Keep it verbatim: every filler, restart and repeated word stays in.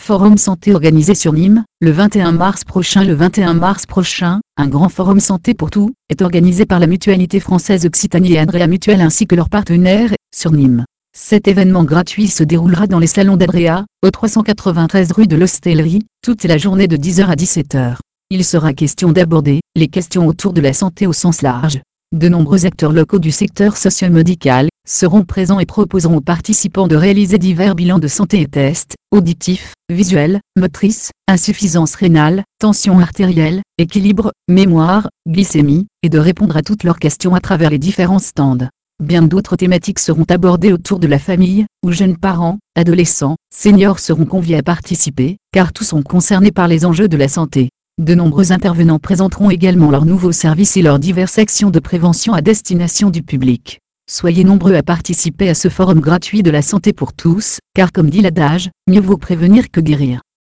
forum santé organisé sur Nîmes, le vingt et un mars prochain. Le vingt et un mars prochain, un grand forum santé pour tout est organisé par la Mutualité Française Occitanie et Adria Mutuelle ainsi que leurs partenaires, sur Nîmes. Cet événement gratuit se déroulera dans les salons d'Adria, au trois cent quatre-vingt-treize rue de l'Hostellerie, toute la journée de dix heures à dix-sept heures. Il sera question d'aborder les questions autour de la santé au sens large. De nombreux acteurs locaux du secteur socio-médical seront présents et proposeront aux participants de réaliser divers bilans de santé et tests, auditifs, visuels, motrices, insuffisance rénale, tension artérielle, équilibre, mémoire, glycémie, et de répondre à toutes leurs questions à travers les différents stands. Bien d'autres thématiques seront abordées autour de la famille, où jeunes parents, adolescents, seniors seront conviés à participer, car tous sont concernés par les enjeux de la santé. De nombreux intervenants présenteront également leurs nouveaux services et leurs diverses actions de prévention à destination du public. Soyez nombreux à participer à ce forum gratuit de la santé pour tous, car comme dit l'adage, mieux vaut prévenir que guérir.